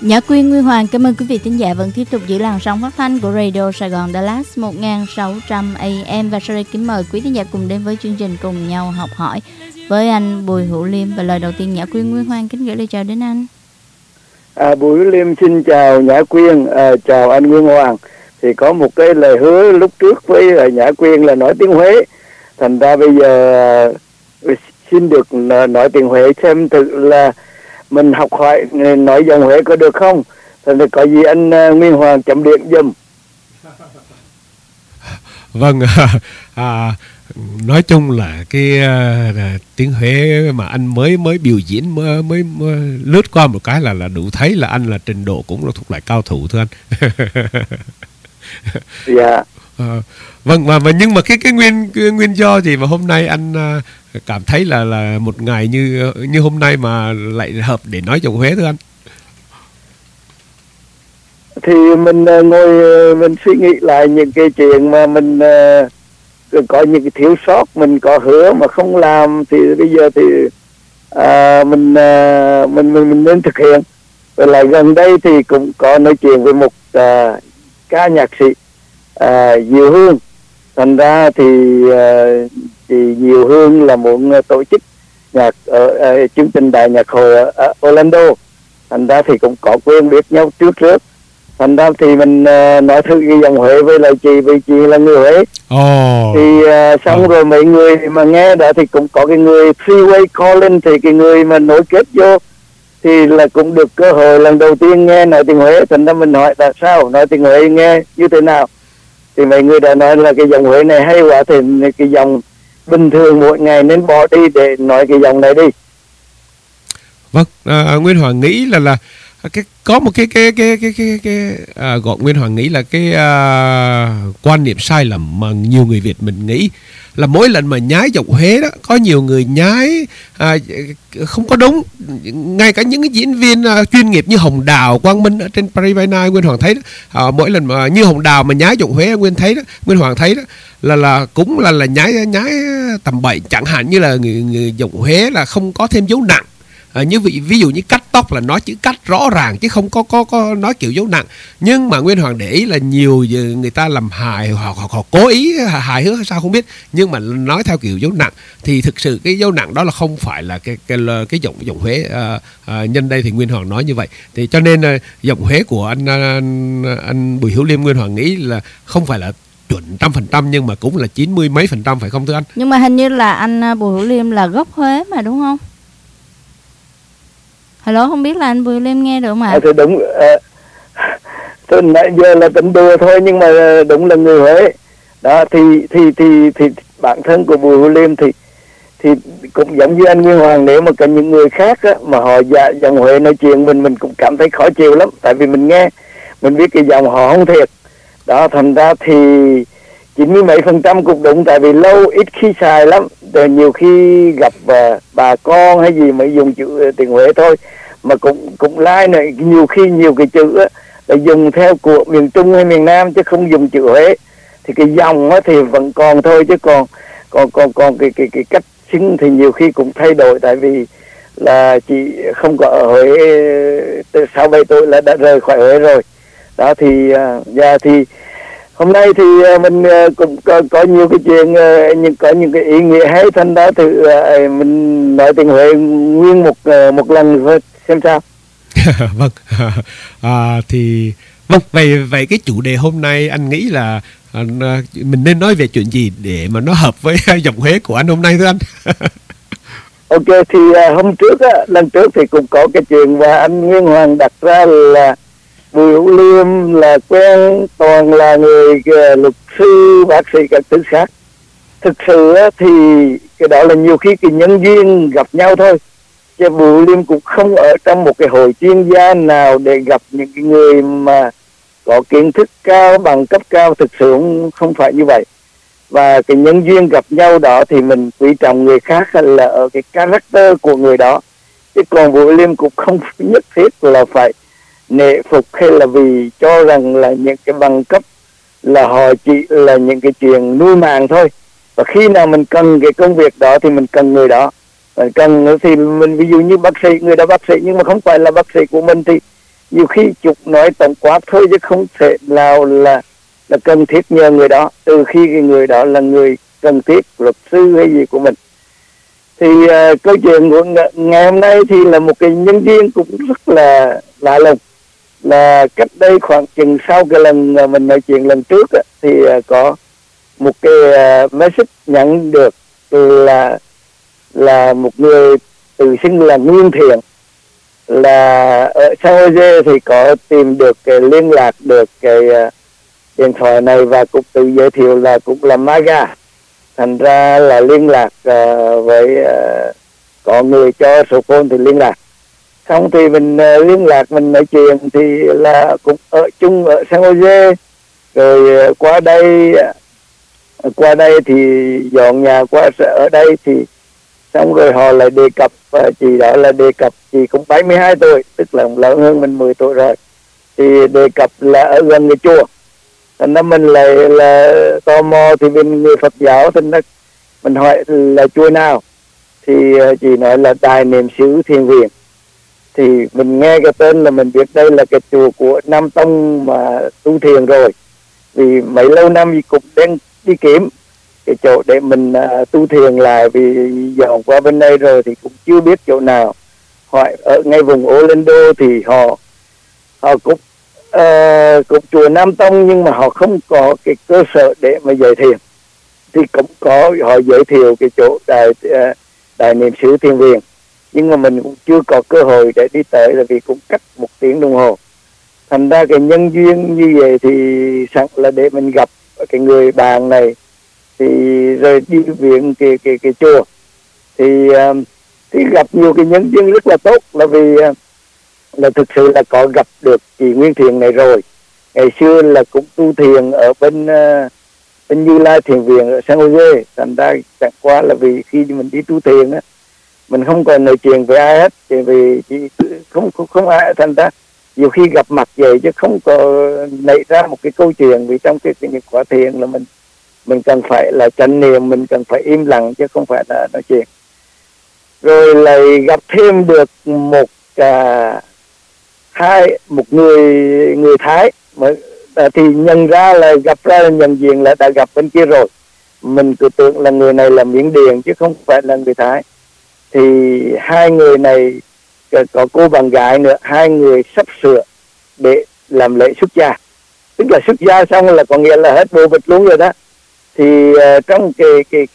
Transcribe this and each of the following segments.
Nhã Quyên, Nguyên Hoàng, cảm ơn quý vị thính giả vẫn tiếp tục giữ làn sóng phát thanh của Radio Sài Gòn Dallas 1600 AM. Và sau đây kính mời quý thính giả cùng đến với chương trình Cùng Nhau Học Hỏi với anh Bùi Hữu Liêm. Và lời đầu tiên Nhã Quyên, Nguyên Hoàng kính gửi lời chào đến anh. Bùi Hữu Liêm xin chào Nhã Quyên, chào anh Nguyên Hoàng. Thì có một cái lời hứa lúc trước với Nhã Quyên là nói tiếng Huế. Thành ra bây giờ xin được nói tiếng Huế xem thử là mình học hỏi nói dòng Huế có được không. Thành ra có gì anh Nguyên Hoàng chấm điểm giùm. Vâng, nói chung là cái tiếng Huế mà anh mới biểu diễn mới lướt qua một cái là đủ thấy là anh là trình độ cũng là thuộc loại cao thủ thưa anh. Dạ. Vâng, và nhưng mà cái nguyên do gì mà hôm nay anh cảm thấy là một ngày như hôm nay mà lại hợp để nói giọng Huế thưa anh? Thì mình ngồi mình suy nghĩ lại những cái chuyện mà mình có những cái thiếu sót, mình có hứa mà không làm thì bây giờ thì mình nên thực hiện. Và lại gần đây thì cũng có nói chuyện với một ca nhạc sĩ Diệu Hương. Thành ra thì Diệu Hương là một tổ chức nhạc ở chương trình đại nhạc hội ở Orlando. Thành ra thì cũng có quen biết nhau trước. Thành ra thì mình nói thử cái dòng Huế với lại chị, vì chị là người Huế. Thì xong rồi mấy người mà nghe đó thì cũng có cái người Freeway Calling, thì cái người mà nối kết vô thì là cũng được cơ hội lần đầu tiên nghe nói tiếng Huế. Thành ra mình hỏi tại sao nói tiếng Huế nghe như thế nào, thì mấy người đã nói là cái dòng Huế này hay quá, thì cái dòng bình thường mỗi ngày nên bỏ đi để nói cái dòng này đi. Vâng, Nguyên Hoàng nghĩ là có một cái gọi Nguyên Hoàng nghĩ là cái quan niệm sai lầm mà nhiều người Việt mình nghĩ là mỗi lần mà nhái giọng Huế đó, có nhiều người nhái không có đúng. Ngay cả những cái diễn viên chuyên nghiệp như Hồng Đào, Quang Minh ở trên Private Night, Nguyên Hoàng thấy đó, mỗi lần mà như Hồng Đào mà nhái giọng Huế, Nguyên Hoàng thấy đó là cũng là nhái tầm bậy, chẳng hạn như là người giọng Huế là không có thêm dấu nặng. Như ví dụ như cắt tóc là nói chữ cắt rõ ràng chứ không có nói kiểu dấu nặng. Nhưng mà Nguyên Hoàng để ý là nhiều người ta làm hài hoặc họ cố ý hài hước hay sao không biết, nhưng mà nói theo kiểu dấu nặng thì thực sự cái dấu nặng đó là không phải là cái giọng Huế. Nhân đây thì Nguyên Hoàng nói như vậy, thì cho nên giọng Huế của anh Bùi Hữu Liêm, Nguyên Hoàng nghĩ là không phải là chuẩn 100%, nhưng mà cũng là 90 mấy % phải không thưa anh? Nhưng mà hình như là anh Bùi Hữu Liêm là gốc Huế mà đúng không? Hello, không biết là anh Bùi Hữu Liêm nghe được không ạ? Thì đúng, tôi nãy giờ là tính đùa thôi, nhưng mà đúng là người Huế. Đó thì bản thân của Bùi Hữu Liêm thì cũng giống như anh Nguyên Hoàng, nếu mà có những người khác á, mà họ giọng Huế nói chuyện mình cũng cảm thấy khó chịu lắm, tại vì mình nghe mình biết cái giọng họ không thiệt. Đó, thành ra thì 90 mấy % cũng đúng, tại vì lâu ít khi xài lắm. Rồi nhiều khi gặp bà con hay gì mới dùng chữ tiếng Huế thôi, mà cũng lai này nhiều khi nhiều cái chữ á, là dùng theo của miền Trung hay miền Nam chứ không dùng chữ Huế, thì cái dòng á thì vẫn còn thôi, chứ còn cái cách xưng thì nhiều khi cũng thay đổi, tại vì là chị không có ở Huế từ 6-7 tuổi là đã rời khỏi Huế rồi. Đó thì thì hôm nay thì mình cũng có nhiều cái chuyện, có những cái ý nghĩa hay, thành đó thì mình nói tiếng Huế nguyên một lần thôi xem sao. Vâng, thì vâng, vậy cái chủ đề hôm nay anh nghĩ là mình nên nói về chuyện gì để mà nó hợp với giọng Huế của anh hôm nay thưa anh? Ok, thì hôm trước á, lần trước thì cũng có cái chuyện và anh Nguyên Hoàng đặt ra là Bùi Hữu Liêm là quen toàn là người luật sư, bác sĩ các thứ khác. Thực sự á, thì cái đó là nhiều khi cái nhân duyên gặp nhau thôi, chứ Bùi Hữu Liêm cũng không ở trong một cái hội chuyên gia nào để gặp những cái người mà có kiến thức cao, bằng cấp cao. Thực sự không phải như vậy. Và cái nhân duyên gặp nhau đó thì mình quý trọng người khác là ở cái character của người đó, chứ còn Bùi Hữu Liêm cũng không nhất thiết là phải nể phục hay là vì cho rằng là những cái bằng cấp là họ chỉ là những cái chuyện nuôi màng thôi. Và khi nào mình cần cái công việc đó thì mình cần người đó. Cần thì mình ví dụ như bác sĩ, người đó bác sĩ nhưng mà không phải là bác sĩ của mình nhiều khi chụp nói tổng quát thôi chứ không thể nào là cần thiết nhờ người đó, từ khi cái người đó là người cần thiết, luật sư hay gì của mình. Thì câu chuyện của ngày hôm nay thì là một cái nhân viên cũng rất là lạ lùng, là cách đây khoảng chừng sau cái lần mình nói chuyện lần trước á, thì có một cái message nhận được là một người tự xưng là Nguyên Thiện, là ở San Jose thì có tìm được cái liên lạc được cái điện thoại này và cũng tự giới thiệu là cũng là MAGA, thành ra là liên lạc với có người cho số phone thì liên lạc. Xong thì mình liên lạc, mình nói chuyện thì là cũng ở chung ở San Jose, rồi qua đây thì dọn nhà qua ở đây, thì xong rồi họ lại đề cập chị đó là đề cập chị cũng 72 tuổi, tức là lớn hơn mình 10 tuổi rồi, thì đề cập là ở gần cái chùa. Thành ra mình lại là tò mò, thì bên người Phật giáo, thành ra mình hỏi là chùa nào, thì chị nói là Đài Niệm xứ Thiền Viện. Thì mình nghe cái tên là mình biết đây là cái chùa của Nam Tông mà tu thiền rồi, vì mấy lâu năm thì cũng đang đi kiếm cái chỗ để mình tu thiền lại, vì dọn qua bên đây rồi thì cũng chưa biết chỗ nào. Hỏi ở ngay vùng Orlando thì họ cũng chùa Nam Tông, nhưng mà họ không có cái cơ sở để mà dạy thiền, thì cũng có họ giới thiệu cái chỗ Đài Niệm xứ Thiền Viện, nhưng mà mình cũng chưa có cơ hội để đi tới, là vì cũng cách 1 tiếng đồng hồ. Thành ra cái nhân duyên như vậy thì sẵn là để mình gặp cái người bạn này, thì rồi đi viện cái chùa, thì gặp nhiều cái nhân duyên rất là tốt, là vì là thực sự là có gặp được chị Nguyên Thiện này rồi. Ngày xưa là cũng tu thiền ở bên Như Lai Thiền Viện ở San Jose, thành ra chẳng qua là vì khi mình đi tu thiền á, mình không còn nói chuyện với ai hết, thì vì chỉ không ai, thành ra nhiều khi gặp mặt vậy chứ không có nảy ra một cái câu chuyện, vì trong cái những khóa thiền là mình cần phải là chánh niệm, mình cần phải im lặng chứ không phải là nói chuyện. Rồi lại gặp thêm được một người Thái mà thì nhận ra là gặp ra là nhận diện là đã gặp bên kia rồi, mình cứ tưởng là người này là Miến Điện chứ không phải là người Thái. Thì hai người này có cô bạn gái nữa, hai người sắp sửa để làm lễ xuất gia, tức là xuất gia xong là có nghĩa là hết bồ bịch luôn rồi đó. Thì trong cái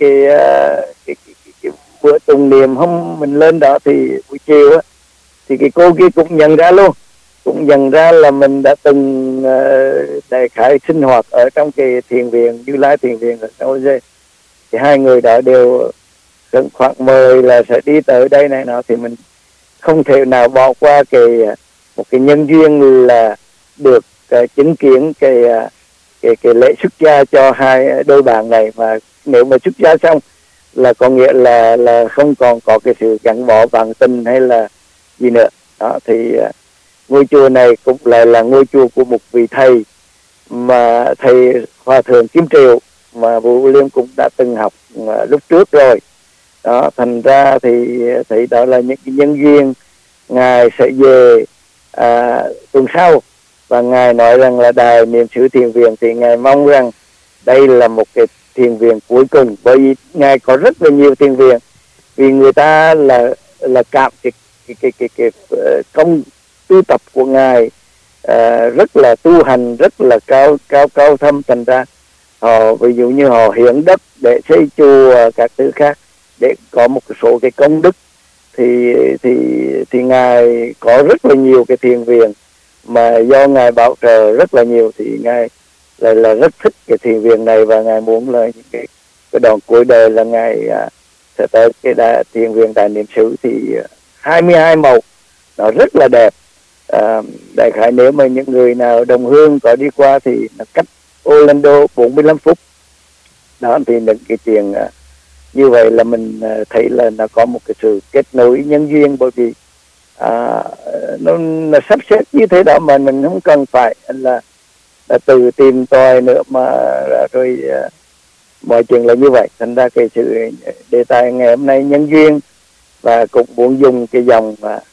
bữa tụng niệm hôm mình lên đó thì buổi chiều á, thì cái cô kia cũng nhận ra luôn, cũng nhận ra là mình đã từng đại khái sinh hoạt ở trong cái thiền viện Như Lai Thiền Viện ở San Jose. Thì hai người đó đều khoảng mời là sẽ đi tới đây này nọ, thì mình không thể nào bỏ qua một cái nhân duyên là được chứng kiến cái lễ xuất gia cho hai đôi bạn này. Mà nếu mà xuất gia xong là có nghĩa là không còn có cái sự gắn bó bạn tình hay là gì nữa đó. Thì ngôi chùa này cũng lại là ngôi chùa của một vị thầy mà thầy Hòa Thượng Kim Triệu mà Vũ Liêm cũng đã từng học lúc trước rồi đó. Thành ra thì thấy đó là những cái nhân duyên. Ngài sẽ về tuần sau, và Ngài nói rằng là Đài Niệm xứ Thiền Viện thì Ngài mong rằng đây là một cái thiền viện cuối cùng, bởi vì Ngài có rất là nhiều thiền viện, vì người ta là cảm cái công tu tập của Ngài rất là tu hành, rất là cao thâm. Thành ra họ ví dụ như họ hiến đất để xây chùa các thứ khác để có một số cái công đức, thì Ngài có rất là nhiều cái thiền viện mà do Ngài bảo trợ rất là nhiều, thì Ngài là rất thích cái thiền viện này, và Ngài muốn là những cái đoạn cuối đời là Ngài sẽ tới cái thiền viện Đại Niệm xứ. Thì 22 màu nó rất là đẹp. Đại khái nếu mà những người nào đồng hương có đi qua thì nó cách Orlando 45 phút đó. Thì những cái chuyện như vậy là mình thấy là nó có một cái sự kết nối nhân duyên, bởi vì nó sắp xếp như thế đó mà mình không cần phải là từ tìm tòi nữa, mà rồi mọi chuyện là như vậy. Thành ra cái sự đề tài ngày hôm nay nhân duyên, và cũng muốn dùng cái dòng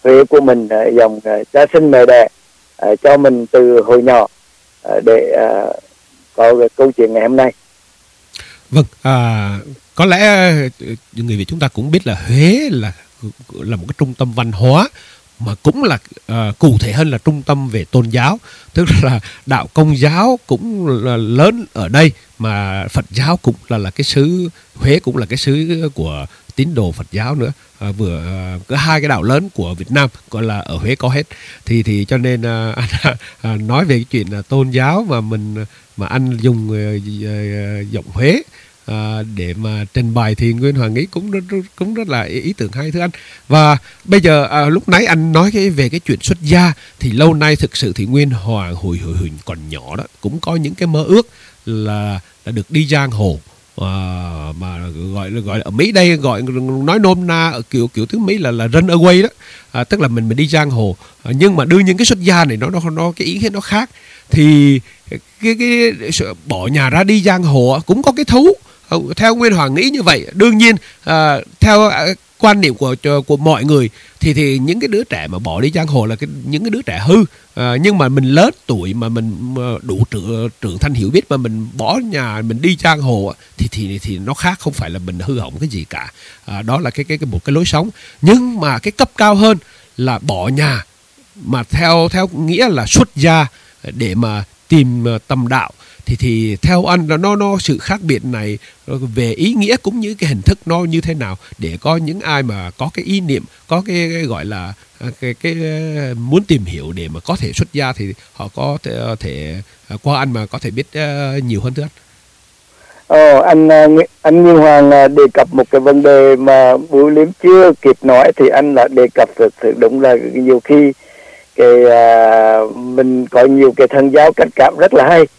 Huế của mình, dòng cha sinh mẹ đẻ cho mình từ hồi nhỏ để có cái câu chuyện ngày hôm nay. Vâng, có lẽ người Việt chúng ta cũng biết là Huế là một cái trung tâm văn hóa, mà cũng là cụ thể hơn là trung tâm về tôn giáo, tức là đạo Công giáo cũng là lớn ở đây, mà Phật giáo cũng là cái xứ Huế, cũng là cái xứ của tín đồ Phật giáo nữa. Có hai cái đạo lớn của Việt Nam gọi là ở Huế có hết, thì cho nên anh nói về cái chuyện tôn giáo mà anh dùng giọng Huế để mà trình bày thì Nguyên Hoàng nghĩ cũng rất là ý tưởng hay, thưa anh. Và bây giờ lúc nãy anh nói về cái chuyện xuất gia, thì lâu nay thực sự thì Nguyên Hoàng hồi còn nhỏ đó cũng có những cái mơ ước là được đi giang hồ, mà gọi là ở Mỹ đây nói nôm na ở kiểu tiếng Mỹ là run away đó, tức là mình đi giang hồ. Nhưng mà đương nhiên cái xuất gia này nó cái ý nghĩa nó khác. Thì cái bỏ nhà ra đi giang hồ cũng có cái thú, theo Nguyên Hoàng nghĩ như vậy. Đương nhiên theo quan niệm của mọi người thì những cái đứa trẻ mà bỏ đi giang hồ là những cái đứa trẻ hư, nhưng mà mình lớn tuổi mà mình đủ trưởng thành hiểu biết mà mình bỏ nhà mình đi giang hồ thì nó khác, không phải là mình hư hỏng cái gì cả. Đó là một cái lối sống. Nhưng mà cái cấp cao hơn là bỏ nhà mà theo nghĩa là xuất gia để mà tìm tầm đạo, thì theo anh là nó sự khác biệt này về ý nghĩa cũng như cái hình thức nó như thế nào, để có những ai mà có cái ý niệm, có cái gọi là cái muốn tìm hiểu để mà có thể xuất gia thì họ có thể qua anh mà có thể biết nhiều hơn, thưa anh. Anh Nguyên Hoàng đề cập một cái vấn đề mà Bùi Liêm chưa kịp nói, thì anh đã đề cập thực sự đúng là nhiều khi mình có nhiều cái thân giáo cách cảm rất là hay.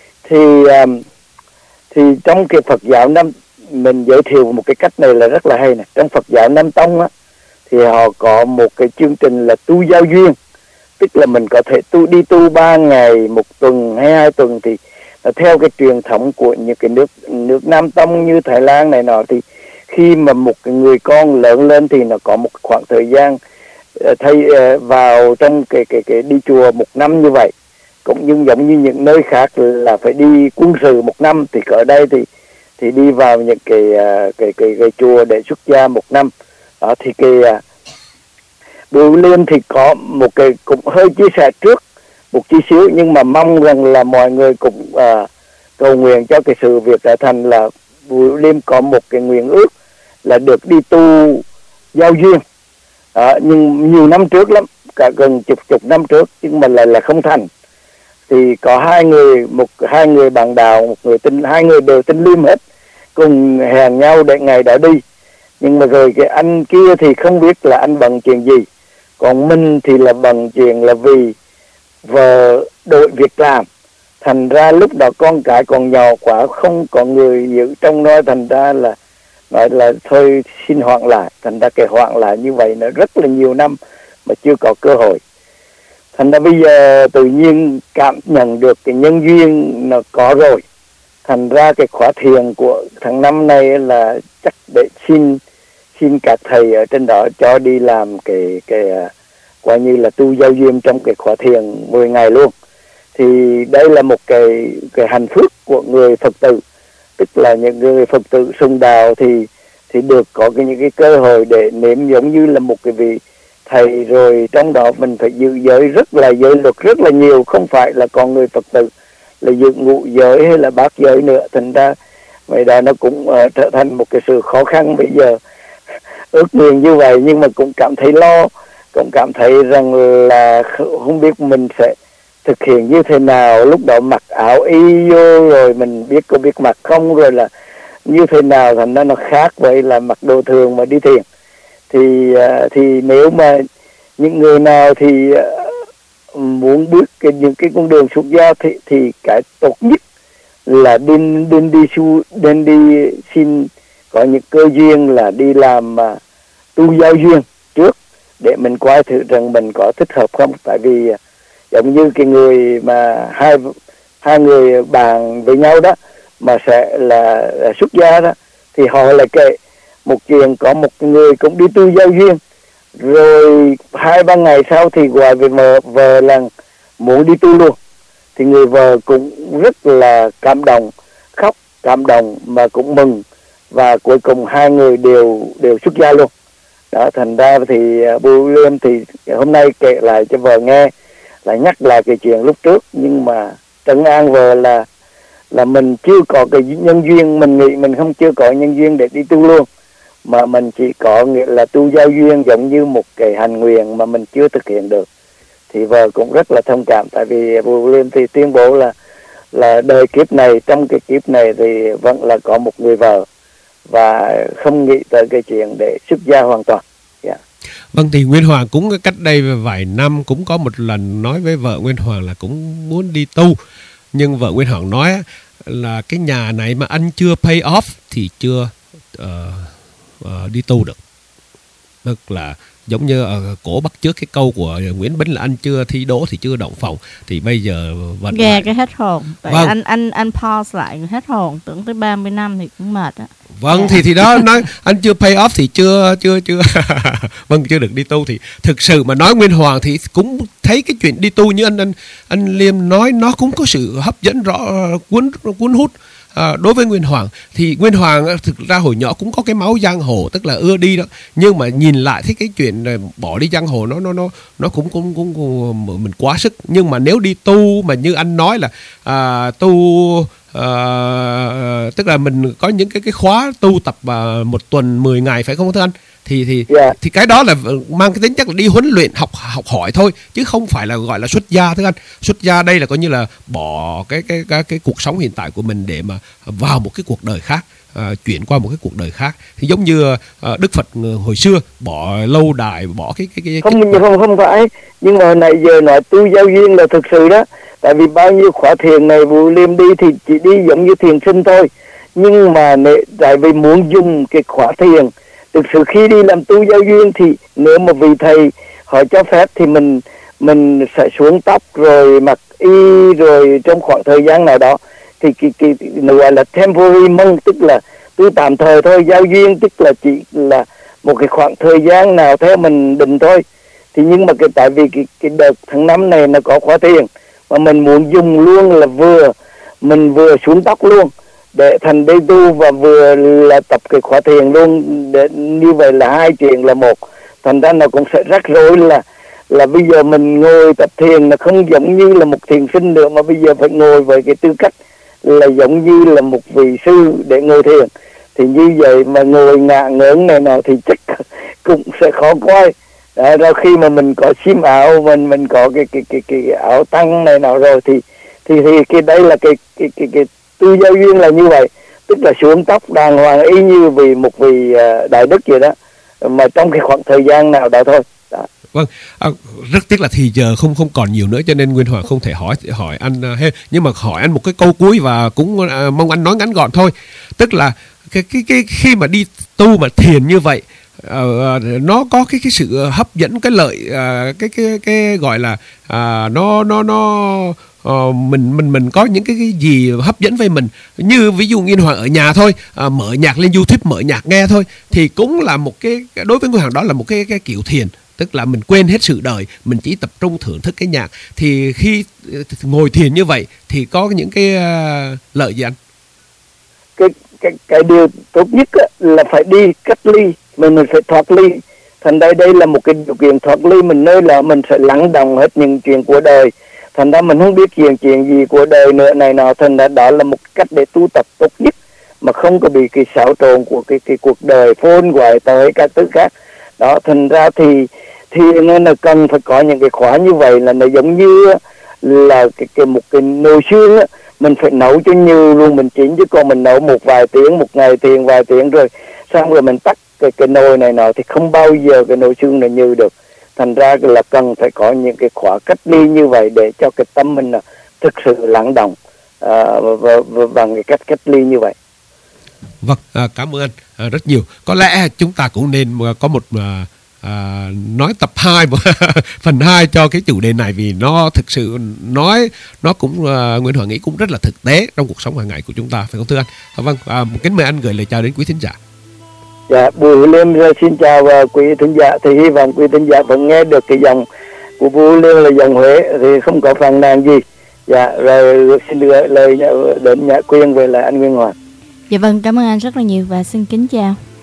Thì trong cái Phật giáo mình giới thiệu một cái cách này là rất là hay này. Trong Phật giáo Nam Tông á, thì họ có một cái chương trình là tu giao duyên, tức là mình có thể đi tu 3 ngày, 1 tuần hay 2 tuần, thì theo cái truyền thống của những cái nước Nam Tông như Thái Lan này nọ, thì khi mà một cái người con lớn lên thì nó có một khoảng thời gian vào trong cái đi chùa 1 năm như vậy, cũng như giống như những nơi khác là phải đi quân sự 1 năm, thì ở đây thì đi vào những cái chùa để xuất gia 1 năm. Đó thì Bùi Liêm thì có một cái cũng hơi chia sẻ trước một chút xíu, nhưng mà mong rằng là mọi người cũng cầu nguyện cho cái sự việc trở thành. Là Bùi Liêm có một cái nguyện ước là được đi tu giao duyên, nhưng nhiều năm trước lắm, cả gần chục năm trước, nhưng mà là không thành. Thì có hai người bạn đạo, một người hai người đều tin Liêm hết, cùng hẹn nhau để ngày đã đi. Nhưng mà rồi cái anh kia thì không biết là anh bận chuyện gì, còn mình thì là bận chuyện là vì vợ đổi việc làm, thành ra lúc đó con cái còn nhỏ quá, không có người giữ trông nói, thành ra là nói là thôi xin hoãn lại. Thành ra cái hoãn lại như vậy nó rất là nhiều năm mà chưa có cơ hội. Thành ra bây giờ tự nhiên cảm nhận được cái nhân duyên nó có rồi. Thành ra cái khóa thiền của tháng năm này là chắc để xin các thầy ở trên đó cho đi làm cái coi như là tu giao duyên trong cái khóa thiền 10 ngày luôn. Thì đây là một cái hạnh phúc của người Phật tử, tức là những người Phật tử sùng đạo thì được có những cái cơ hội để nếm giống như là một cái vị thầy. Rồi trong đó mình phải giữ giới giới luật rất là nhiều, không phải là con người Phật tử là giữ ngũ giới hay là bát giới nữa. Thành ra vậy đó nó cũng trở thành một cái sự khó khăn bây giờ. Ước nguyện như vậy nhưng mà cũng cảm thấy lo, cũng cảm thấy rằng là không biết mình sẽ thực hiện như thế nào. Lúc đó mặc áo y vô rồi mình biết có biết mặc không, rồi là như thế nào, thành ra nó khác vậy là mặc đồ thường mà đi thiền. Thì nếu mà những người nào thì muốn bước những cái con đường xuất gia thì cái tốt nhất là nên đi xin có những cơ duyên là đi làm tu giao duyên trước, để mình coi thử rằng mình có thích hợp không. Tại vì giống như cái người mà hai người bàn với nhau đó mà sẽ là xuất gia đó, thì họ lại kể một chuyện có một người cũng đi tu giao duyên, rồi 2-3 ngày sau thì gọi về vợ là muốn đi tu luôn. Thì người vợ cũng rất là cảm động, khóc cảm động mà cũng mừng, và cuối cùng hai người đều xuất gia luôn. Đó, thành ra thì Bùi Liêm thì hôm nay kể lại cho vợ nghe, lại nhắc lại cái chuyện lúc trước, nhưng mà trấn an vợ là mình chưa có cái nhân duyên, mình nghĩ mình không chưa có nhân duyên để đi tu luôn, mà mình chỉ có nghĩa là tu giao duyên, giống như một cái hành nguyện mà mình chưa thực hiện được. Thì vợ cũng rất là thông cảm, tại vì Bùi Liêm thì tuyên bố là đời kiếp này, trong cái kiếp này thì vẫn là có một người vợ và không nghĩ tới cái chuyện để xuất gia hoàn toàn. Yeah. Vâng, thì Nguyên Hoàng cũng cách đây vài năm cũng có một lần nói với vợ Nguyên Hoàng là cũng muốn đi tu, nhưng vợ Nguyên Hoàng nói là cái nhà này mà anh chưa pay off thì chưa đi tu được. Tức là giống như cổ bắt trước cái câu của Nguyễn Bính là anh chưa thi đỗ thì chưa động phòng, thì bây giờ vẫn nghe cái hết hồn. Tại vâng. anh pause lại hết hồn, tưởng tới 30 năm thì cũng mệt á. Vâng, thì đó nói anh chưa pay off thì chưa vâng, chưa được đi tu. Thì thực sự mà nói Nguyên Hoàng thì cũng thấy cái chuyện đi tu như anh Liêm nói, nó cũng có sự hấp dẫn rõ, cuốn hút. Đối với Nguyên Hoàng thì Nguyên Hoàng thực ra hồi nhỏ cũng có cái máu giang hồ, tức là ưa đi đó, nhưng mà nhìn lại thấy cái chuyện bỏ đi giang hồ nó cũng mình quá sức. Nhưng mà nếu đi tu mà như anh nói là tức là mình có những cái khóa tu tập 1 tuần 10 ngày phải không thưa anh? Thì cái đó là mang cái tính chất là đi huấn luyện, học hỏi thôi, chứ không phải là gọi là xuất gia thưa anh. Xuất gia đây là coi như là bỏ cái cuộc sống hiện tại của mình để mà vào một cái cuộc đời khác, chuyển qua một cái cuộc đời khác. Thì giống như Đức Phật hồi xưa bỏ lâu đài, bỏ cái không phải, nhưng mà nãy giờ nói tu giao duyên là thực sự đó. Tại vì bao nhiêu khóa thiền này Bùi Liêm đi thì chỉ đi giống như thiền sinh thôi, nhưng mà tại vì muốn dùng cái khóa thiền, thực sự khi đi làm tu giao duyên thì nếu mà vị thầy họ cho phép thì mình sẽ xuống tóc rồi mặc y, rồi trong khoảng thời gian nào đó thì cái gọi là temporary monk, tức là tu tạm thời thôi. Giao duyên tức là chỉ là một cái khoảng thời gian nào theo mình định thôi. Thì nhưng mà tại vì cái đợt tháng 5 này nó có khóa thiền mà mình muốn dùng luôn là mình vừa xuống tóc luôn để thành đây tu và vừa là tập cái khóa thiền luôn, để như vậy là hai chuyện là một. Thành ra nó cũng sẽ rắc rối là bây giờ mình ngồi tập thiền là không giống như là một thiền sinh nữa, mà bây giờ phải ngồi với cái tư cách là giống như là một vị sư để ngồi thiền. Thì như vậy mà ngồi ngả ngớn này nào thì chắc cũng sẽ khó coi. Đó, khi mà mình có xiêm áo, mình có cái áo tăng này nào rồi thì cái đây là cái tu giao duyên là như vậy, tức là xuống tóc đàng hoàng y như một vị đại đức vậy đó, mà trong cái khoảng thời gian nào đó thôi. Đó. Vâng, rất tiếc là thì giờ không còn nhiều nữa, cho nên Nguyên Hoàng không thể hỏi anh nhưng mà hỏi anh một cái câu cuối và cũng mong anh nói ngắn gọn thôi. Tức là cái khi mà đi tu mà thiền như vậy, nó có cái sự hấp dẫn, cái lợi, cái gọi là mình có những cái gì hấp dẫn với mình. Như ví dụ Nguyên Hoàng ở nhà thôi, mở nhạc lên YouTube, mở nhạc nghe thôi, thì cũng là một cái, đối với Nguyên Hoàng đó là một cái kiểu thiền. Tức là mình quên hết sự đời, mình chỉ tập trung thưởng thức cái nhạc. Thì khi ngồi thiền như vậy thì có những cái lợi gì anh? Cái điều tốt nhất là phải đi cách ly, mình phải thoát ly. Thành đây là một cái điều kiện thoát ly mình, nơi là mình sẽ lắng động hết những chuyện của đời. Thành ra mình không biết chuyện gì của đời nữa này nào. Thành ra đó là một cách để tu tập tốt nhất mà không có bị cái xáo trộn của cái cuộc đời phôn ngoại tới các thứ khác. Đó, thành ra thì nên là cần phải có những cái khóa như vậy, là nó giống như là một cái nồi xương á, mình phải nấu cho nhiều luôn mình chín, chứ còn mình nấu một vài tiếng, một ngày thiền vài tiếng rồi xong rồi mình tắt cái nồi này nào thì không bao giờ cái nồi xương này như được. Thành ra là cần phải có những cái khóa cách ly như vậy để cho cái tâm mình là thực sự lắng động bằng cái cách ly như vậy. Vâng, cảm ơn anh rất nhiều. Có lẽ chúng ta cũng nên có một nói tập 2 phần 2 cho cái chủ đề này, vì nó thực sự nói nó cũng Nguyễn Hoàng nghĩ cũng rất là thực tế trong cuộc sống hàng ngày của chúng ta, phải không thưa anh? Vâng, kính mời anh gửi lời chào đến quý thính giả. Dạ, Bùi Hữu Liêm xin chào quý thính giả. Thì hy vọng quý thính giả vẫn nghe được cái giọng của Bùi Hữu Liêm là giọng Huế, thì không có phàn nàn gì. Dạ, rồi xin gửi lời đến Nhã Quyên về lại anh Nguyên Hoàng. Dạ vâng, cảm ơn anh rất là nhiều và xin kính chào.